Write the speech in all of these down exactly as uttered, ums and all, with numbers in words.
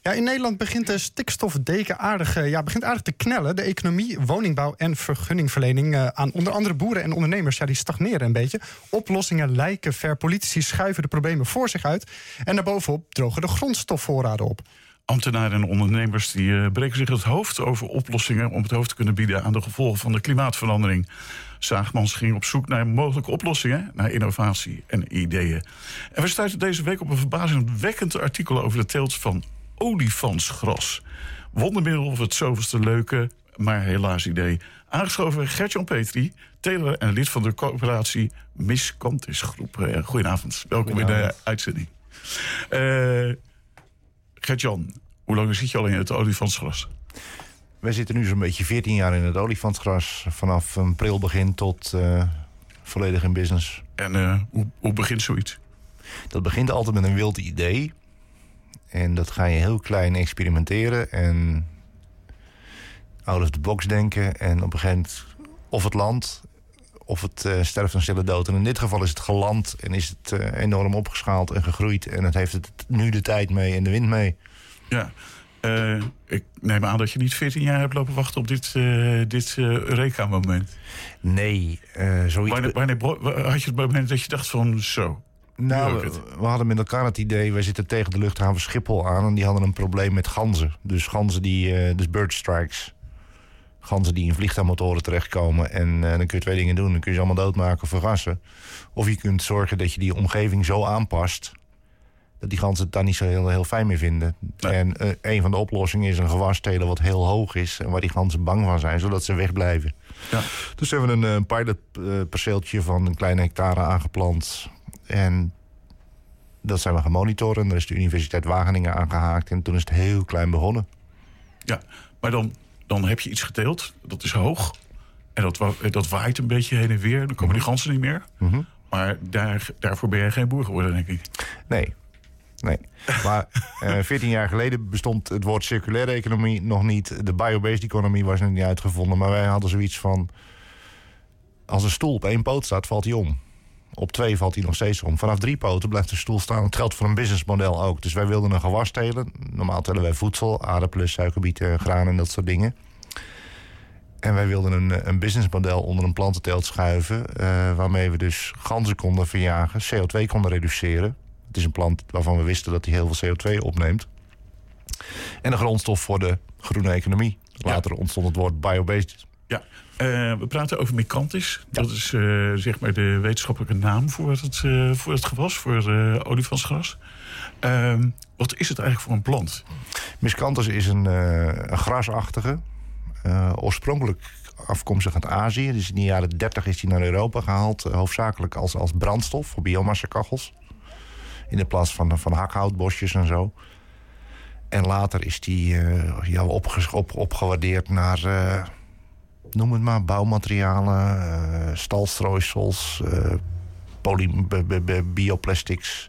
Ja, in Nederland begint de stikstofdeken aardig, ja, begint aardig te knellen. De economie, woningbouw en vergunningverlening uh, aan onder andere boeren en ondernemers, ja, die stagneren een beetje. Oplossingen lijken ver. Politici schuiven de problemen voor zich uit. En daarbovenop drogen de grondstofvoorraden op. Ambtenaren en ondernemers die uh, breken zich het hoofd over oplossingen om het hoofd te kunnen bieden aan de gevolgen van de klimaatverandering. Zaagmans ging op zoek naar mogelijke oplossingen, naar innovatie en ideeën. En we stuiten deze week op een verbazingwekkend artikel over de teelt van olifantsgras. Wondermiddel of het zoveelste leuke, maar helaas idee. Aangeschoven Gert-Jan Petri, teler en lid van de coöperatie Miscanthus Groep. Goedenavond, welkom in de uitzending. Uh, Gert-Jan, hoe lang zit je al in het olifantsgras? Wij zitten nu zo'n beetje veertien jaar in het olifantsgras. Vanaf een pril begin tot uh, volledig in business. En uh, hoe, hoe begint zoiets? Dat begint altijd met een wild idee. En dat ga je heel klein experimenteren en out of the box denken. En op een gegeven moment of het landt, of het uh, sterft een stille dood. En in dit geval is het geland en is het uh, enorm opgeschaald en gegroeid. En het heeft het nu de tijd mee en de wind mee. Ja, uh, ik neem aan dat je niet veertien jaar hebt lopen wachten op dit, uh, dit uh, Eureka-moment. Nee, uh, zoiets... Wanneer, wanneer had je het moment dat je dacht van zo... Nou, we, we hadden met elkaar het idee, wij zitten tegen de luchthaven Schiphol aan en die hadden een probleem met ganzen. Dus ganzen die, uh, dus bird strikes. Ganzen die in vliegtuigmotoren terechtkomen. En uh, dan kun je twee dingen doen. Dan kun je ze allemaal doodmaken of vergassen. Of je kunt zorgen dat je die omgeving zo aanpast dat die ganzen het daar niet zo heel, heel fijn mee vinden. Nee. En uh, een van de oplossingen is een gewas telen wat heel hoog is en waar die ganzen bang van zijn, zodat ze wegblijven. Ja. Dus hebben we een, een pilotperceeltje van een kleine hectare aangeplant. En dat zijn we gaan monitoren. Daar is de Universiteit Wageningen aangehaakt. En toen is het heel klein begonnen. Ja, maar dan, dan heb je iets geteeld. Dat is hoog. En dat, dat waait een beetje heen en weer. Dan komen mm-hmm. die ganzen niet meer. Mm-hmm. Maar daar, daarvoor ben je geen boer geworden, denk ik. Nee. Nee. Maar uh, veertien jaar geleden bestond het woord circulaire economie nog niet. De biobased economie was nog niet uitgevonden. Maar wij hadden zoiets van, als een stoel op één poot staat, valt hij om. Op twee valt hij nog steeds om. Vanaf drie poten blijft de stoel staan. Het geldt voor een businessmodel ook. Dus wij wilden een gewas telen. Normaal tellen wij voedsel, aardappelen, suikerbieten, graan en dat soort dingen. En wij wilden een, een businessmodel onder een plantenteelt schuiven. Uh, waarmee we dus ganzen konden verjagen, C O twee konden reduceren. Het is een plant waarvan we wisten dat hij heel veel C O twee opneemt. En een grondstof voor de groene economie. Later ja. ontstond het woord biobased. Ja, uh, we praten over Miscanthus. Ja. Dat is uh, zeg maar de wetenschappelijke naam voor het, uh, voor het gewas, voor het uh, olifantsgras. Uh, wat is het eigenlijk voor een plant? Miscanthus is een, uh, een grasachtige. Uh, oorspronkelijk afkomstig uit Azië. Dus in de jaren dertig is hij naar Europa gehaald. Uh, hoofdzakelijk als, als brandstof voor biomassa-kachels. In de plaats van, van hakhoutbosjes en zo. En later is die uh, ja, opge- op, opgewaardeerd naar, uh, noem het maar, bouwmaterialen, uh, stalstrooisels, uh, poly- b- b- b- bioplastics.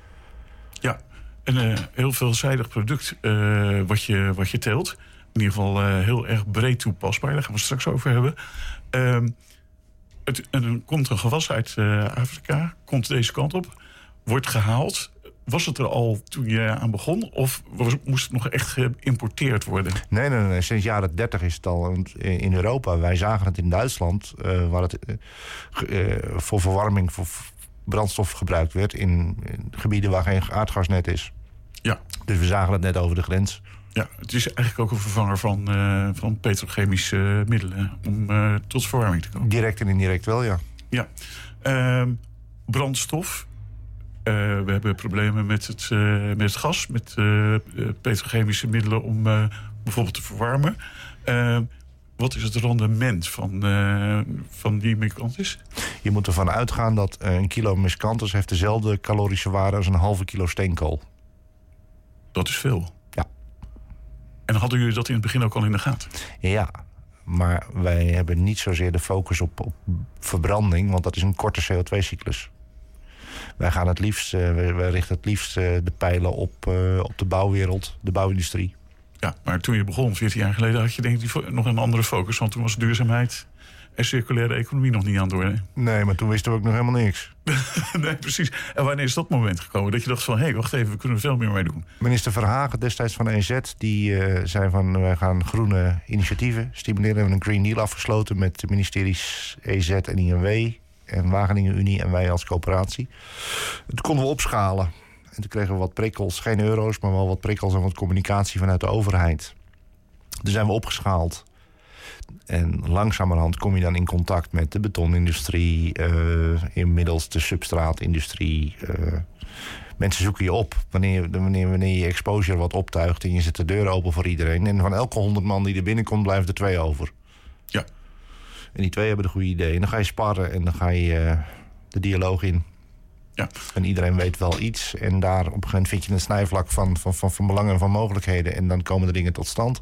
Ja, een uh, heel veelzijdig product uh, wat, je, wat je teelt. In ieder geval uh, heel erg breed toepasbaar. Daar gaan we straks over hebben. Uh, het, er komt een gewas uit uh, Afrika, komt deze kant op, wordt gehaald. Was het er al toen je aan begon? Of was, moest het nog echt geïmporteerd worden? Nee, nee, nee. Sinds jaren dertig is het al in Europa. Wij zagen het in Duitsland, uh, waar het uh, voor verwarming, voor brandstof gebruikt werd in, in gebieden waar geen aardgasnet is. Ja. Dus we zagen het net over de grens. Ja, het is eigenlijk ook een vervanger van, uh, van petrochemische uh, middelen om uh, tot verwarming te komen. Direct en indirect wel, ja. Ja. Uh, brandstof. Uh, we hebben problemen met het, uh, met het gas, met uh, petrochemische middelen om uh, bijvoorbeeld te verwarmen. Uh, wat is het rendement van, uh, van die Miscanthus? Je moet ervan uitgaan dat een kilo Miscanthus heeft dezelfde calorische waarde als een halve kilo steenkool. Dat is veel. Ja. En hadden jullie dat in het begin ook al in de gaten? Ja, maar wij hebben niet zozeer de focus op, op verbranding, want dat is een korte C O twee cyclus. Wij gaan het liefst, uh, wij, wij richten het liefst uh, de pijlen op, uh, op de bouwwereld, de bouwindustrie. Ja, maar toen je begon, veertien jaar geleden, had je denk ik nog een andere focus. Want toen was duurzaamheid en circulaire economie nog niet aan het worden. Nee, maar toen wisten we ook nog helemaal niks. Nee, precies. En wanneer is dat moment gekomen? Dat je dacht van, hé, hey, wacht even, we kunnen er veel meer mee doen. Minister Verhagen destijds van E Z, die uh, zei van... wij gaan groene initiatieven stimuleren. We hebben een Green Deal afgesloten met de ministeries E Z en I N W... en Wageningen Unie en wij als coöperatie. Toen konden we opschalen. En toen kregen we wat prikkels, geen euro's... maar wel wat prikkels en wat communicatie vanuit de overheid. Toen zijn we opgeschaald. En langzamerhand kom je dan in contact met de betonindustrie... Uh, inmiddels de substraatindustrie. Uh, mensen zoeken je op wanneer, wanneer, wanneer je exposure wat optuigt... en je zet de deur open voor iedereen. En van elke honderd man die er binnenkomt, blijven er twee over. Ja. En die twee hebben de goede ideeën. En dan ga je sparren en dan ga je uh, de dialoog in. Ja. En iedereen weet wel iets. En daar op een gegeven moment vind je een snijvlak van, van, van, van belangen en van mogelijkheden. En dan komen de dingen tot stand.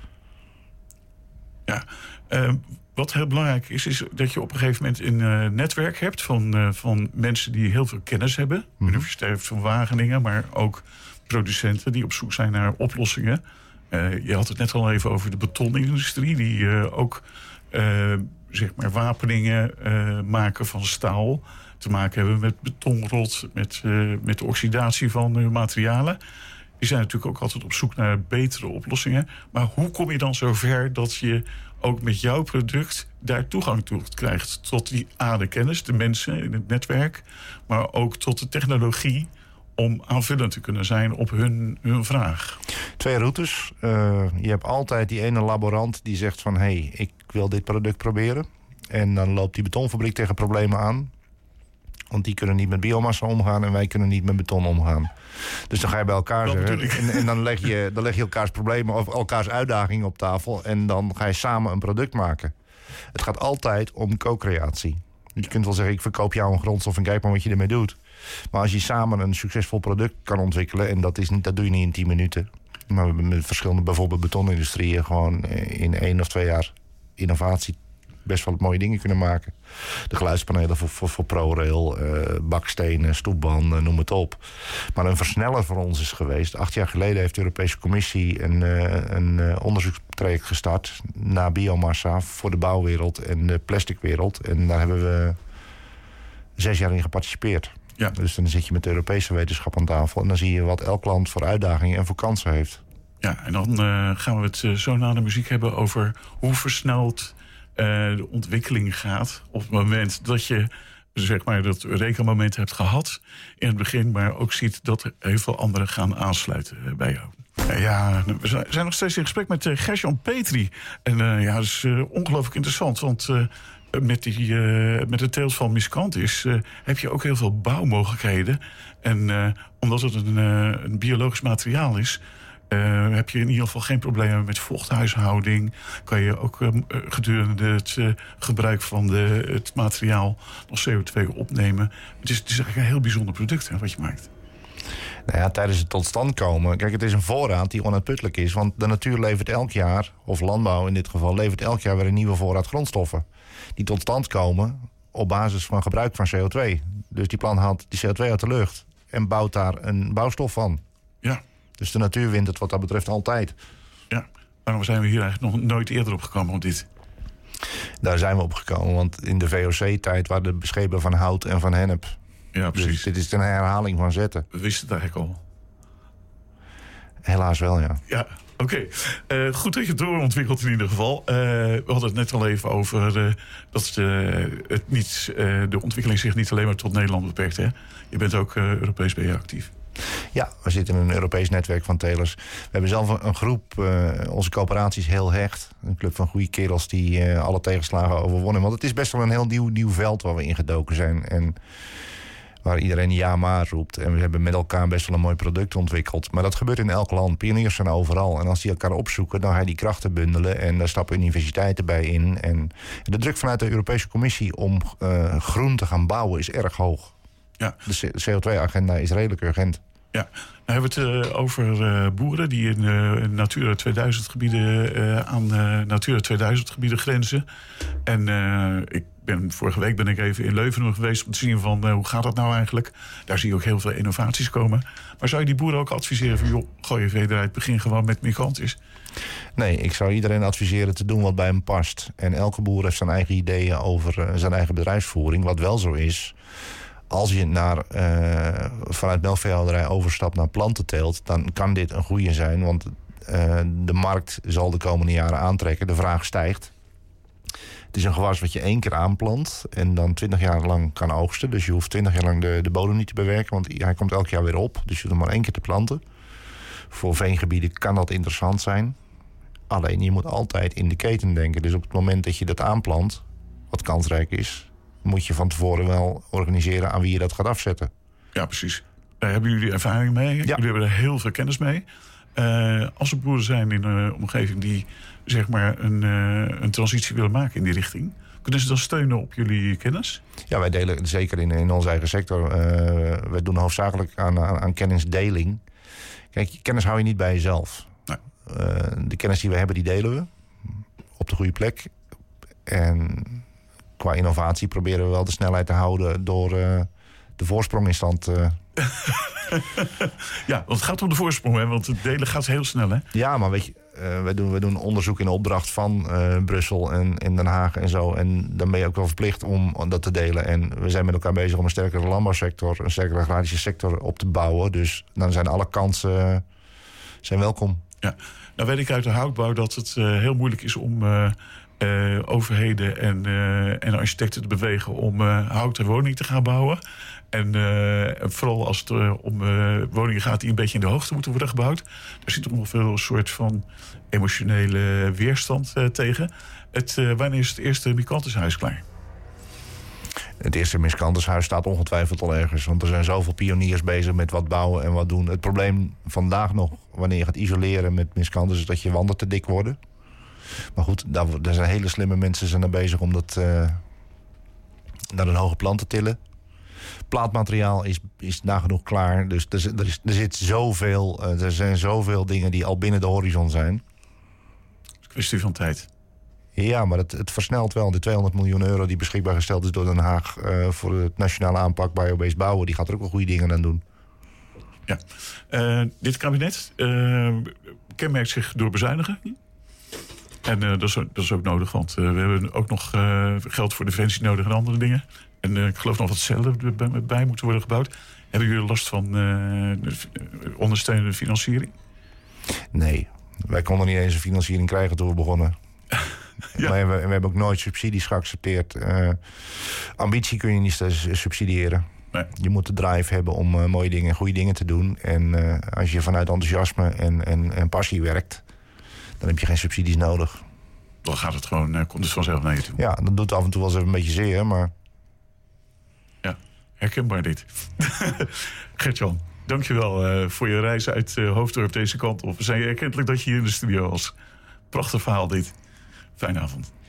Ja, uh, wat heel belangrijk is, is dat je op een gegeven moment een uh, netwerk hebt van, uh, van mensen die heel veel kennis hebben. Mm-hmm. Universiteit van Wageningen, maar ook producenten die op zoek zijn naar oplossingen. Uh, je had het net al even over de betonindustrie, die uh, ook uh, zeg maar wapeningen uh, maken van staal. Te maken hebben met betonrot, met, uh, met de oxidatie van uh, materialen. Die zijn natuurlijk ook altijd op zoek naar betere oplossingen. Maar hoe kom je dan zover dat je ook met jouw product daar toegang toe krijgt? Tot die A, de kennis, de mensen in het netwerk, maar ook tot de technologie om aanvullend te kunnen zijn op hun, hun vraag. Twee routes. Uh, je hebt altijd die ene laborant die zegt van... hé, hey, ik wil dit product proberen. En dan loopt die betonfabriek tegen problemen aan. Want die kunnen niet met biomassa omgaan en wij kunnen niet met beton omgaan. Dus dan ga je bij elkaar zeggen. En, en dan, leg je, dan leg je elkaars problemen of elkaars uitdagingen op tafel. En dan ga je samen een product maken. Het gaat altijd om co-creatie. Je kunt wel zeggen, ik verkoop jou een grondstof en kijk maar wat je ermee doet. Maar als je samen een succesvol product kan ontwikkelen... en dat, is niet, dat doe je niet in tien minuten. Maar we hebben met verschillende, bijvoorbeeld betonindustrieën... gewoon in één of twee jaar innovatie best wel mooie dingen kunnen maken. De geluidspanelen voor, voor, voor ProRail, uh, bakstenen, stoepbanden, noem het op. Maar een versneller voor ons is geweest. Acht jaar geleden heeft de Europese Commissie een, uh, een uh, onderzoekstraject gestart... naar biomassa voor de bouwwereld en de plasticwereld. En daar hebben we zes jaar in geparticipeerd. Ja. Dus dan zit je met de Europese wetenschap aan tafel... en dan zie je wat elk land voor uitdagingen en voor kansen heeft. Ja, en dan uh, gaan we het uh, zo na de muziek hebben over hoe versneld... Uh, de ontwikkeling gaat op het moment dat je zeg maar dat rekenmoment hebt gehad in het begin, maar ook ziet dat er heel veel anderen gaan aansluiten bij jou. Uh, ja, we zijn nog steeds in gesprek met uh, Gert-Jan Petri. En uh, ja, dat is uh, ongelooflijk interessant, want uh, met, die, uh, met de teelt van Miscanthus uh, heb je ook heel veel bouwmogelijkheden. En uh, omdat het een, uh, een biologisch materiaal is, Uh, heb je in ieder geval geen problemen met vochthuishouding. Kan je ook uh, gedurende het uh, gebruik van de, het materiaal nog C O twee opnemen. Het is, het is eigenlijk een heel bijzonder product hè, wat je maakt. Nou ja, tijdens het tot stand komen. Kijk, het is een voorraad die onuitputtelijk is. Want de natuur levert elk jaar, of landbouw in dit geval, levert elk jaar weer een nieuwe voorraad grondstoffen. Die tot stand komen op basis van gebruik van C O twee. Dus die plant haalt die C O twee uit de lucht en bouwt daar een bouwstof van. Ja. Dus de natuur wint het wat dat betreft altijd. Ja, waarom zijn we hier eigenlijk nog nooit eerder op gekomen op dit? Daar zijn we op gekomen, want in de V O C-tijd waren de beschepen van hout en van hennep. Ja, precies. Dus dit is een herhaling van zetten. We wisten het eigenlijk al. Helaas wel, ja. Ja, oké. Okay. Uh, goed dat je het doorontwikkelt in ieder geval. Uh, we hadden het net al even over uh, dat uh, het niet, uh, de ontwikkeling zich niet alleen maar tot Nederland beperkt. Hè? Je bent ook uh, Europees ben je actief. Ja, we zitten in een Europees netwerk van telers. We hebben zelf een groep, uh, onze coöperatie is heel hecht. Een club van goede kerels die uh, alle tegenslagen overwonnen. Want het is best wel een heel nieuw, nieuw veld waar we ingedoken zijn. En waar iedereen ja maar roept. En we hebben met elkaar best wel een mooi product ontwikkeld. Maar dat gebeurt in elk land. Pioniers zijn overal. En als die elkaar opzoeken, dan ga je die krachten bundelen. En daar stappen universiteiten bij in. En de druk vanuit de Europese Commissie om uh, groen te gaan bouwen is erg hoog. Ja. De C O twee agenda is redelijk urgent. Ja, dan hebben we het uh, over uh, boeren die in uh, Natura tweeduizend gebieden uh, aan uh, Natura tweeduizend gebieden grenzen. En uh, ik ben, vorige week ben ik even in Leuven geweest om te zien van uh, hoe gaat dat nou eigenlijk. Daar zie je ook heel veel innovaties komen. Maar zou je die boeren ook adviseren van joh, gooi je vee eruit, begin gewoon met migrantisch? Nee, ik zou iedereen adviseren te doen wat bij hem past. En elke boer heeft zijn eigen ideeën over uh, zijn eigen bedrijfsvoering. Wat wel zo is, als je naar, uh, vanuit melkveehouderij overstapt naar plantenteelt, dan kan dit een goede zijn. Want uh, de markt zal de komende jaren aantrekken. De vraag stijgt. Het is een gewas wat je één keer aanplant en dan twintig jaar lang kan oogsten. Dus je hoeft twintig jaar lang de, de bodem niet te bewerken, want hij komt elk jaar weer op. Dus je hoeft hem maar één keer te planten. Voor veengebieden kan dat interessant zijn. Alleen je moet altijd in de keten denken. Dus op het moment dat je dat aanplant, wat kansrijk is, moet je van tevoren wel organiseren aan wie je dat gaat afzetten. Ja, precies. Daar hebben jullie ervaring mee. Ja. Jullie hebben er heel veel kennis mee. Uh, als er boeren zijn in een omgeving die zeg maar een, uh, een transitie willen maken in die richting, kunnen ze dan steunen op jullie kennis? Ja, wij delen zeker in, in onze eigen sector. Uh, wij doen hoofdzakelijk aan, aan, aan kennisdeling. Kijk, kennis hou je niet bij jezelf. Nee. Uh, de kennis die we hebben, die delen we op de goede plek. En qua innovatie proberen we wel de snelheid te houden door uh, de voorsprong in stand uh, ja, want het gaat om de voorsprong, hè? Want het delen gaat heel snel, hè? Ja, maar weet je, uh, wij, doen, wij doen onderzoek in opdracht van uh, Brussel en in Den Haag en zo. En dan ben je ook wel verplicht om dat te delen. En we zijn met elkaar bezig om een sterkere landbouwsector, een sterkere agrarische sector op te bouwen. Dus dan zijn alle kansen uh, zijn welkom. Ja, nou weet ik uit de houtbouw dat het uh, heel moeilijk is om Uh, Uh, overheden en, uh, en architecten te bewegen om uh, houten woningen te gaan bouwen. En uh, vooral als het uh, om uh, woningen gaat die een beetje in de hoogte moeten worden gebouwd. Daar zit nog veel een soort van emotionele weerstand uh, tegen. Het, uh, wanneer is het eerste Miscanthushuis klaar? Het eerste Miscanthushuis staat ongetwijfeld al ergens. Want er zijn zoveel pioniers bezig met wat bouwen en wat doen. Het probleem vandaag nog, wanneer je gaat isoleren met Miscanthus, is dat je wanden te dik worden. Maar goed, daar, daar zijn hele slimme mensen zijn er bezig om dat uh, naar een hoge plan te tillen. Plaatmateriaal is, is nagenoeg klaar. Dus er, er, is, er zit zoveel, uh, er zijn zoveel dingen die al binnen de horizon zijn. Het is een kwestie van tijd. Ja, maar het, het versnelt wel. De tweehonderd miljoen euro die beschikbaar gesteld is door Den Haag Uh, voor het nationale aanpak biobased bouwen, die gaat er ook wel goede dingen aan doen. Ja, uh, dit kabinet uh, kenmerkt zich door bezuinigen. En uh, dat, is, dat is ook nodig, want uh, we hebben ook nog uh, geld voor defensie nodig en andere dingen. En uh, ik geloof nog wat cellen bij, bij moeten worden gebouwd. Hebben jullie last van uh, ondersteunende financiering? Nee, wij konden niet eens een financiering krijgen toen we begonnen. Ja. Maar we, we hebben ook nooit subsidies geaccepteerd. Uh, ambitie kun je niet subsidiëren. Nee. Je moet de drive hebben om uh, mooie dingen en goede dingen te doen. En uh, als je vanuit enthousiasme en, en, en passie werkt, dan heb je geen subsidies nodig. Dan gaat het gewoon, uh, komt het vanzelf naar je toe. Ja, dat doet af en toe wel eens even een beetje zeer, maar ja, herkenbaar dit. Gert-Jan, dankjewel uh, voor je reis uit uh, Hoofddorp deze kant op. We zijn je erkentelijk dat je hier in de studio was. Prachtig verhaal dit. Fijne avond.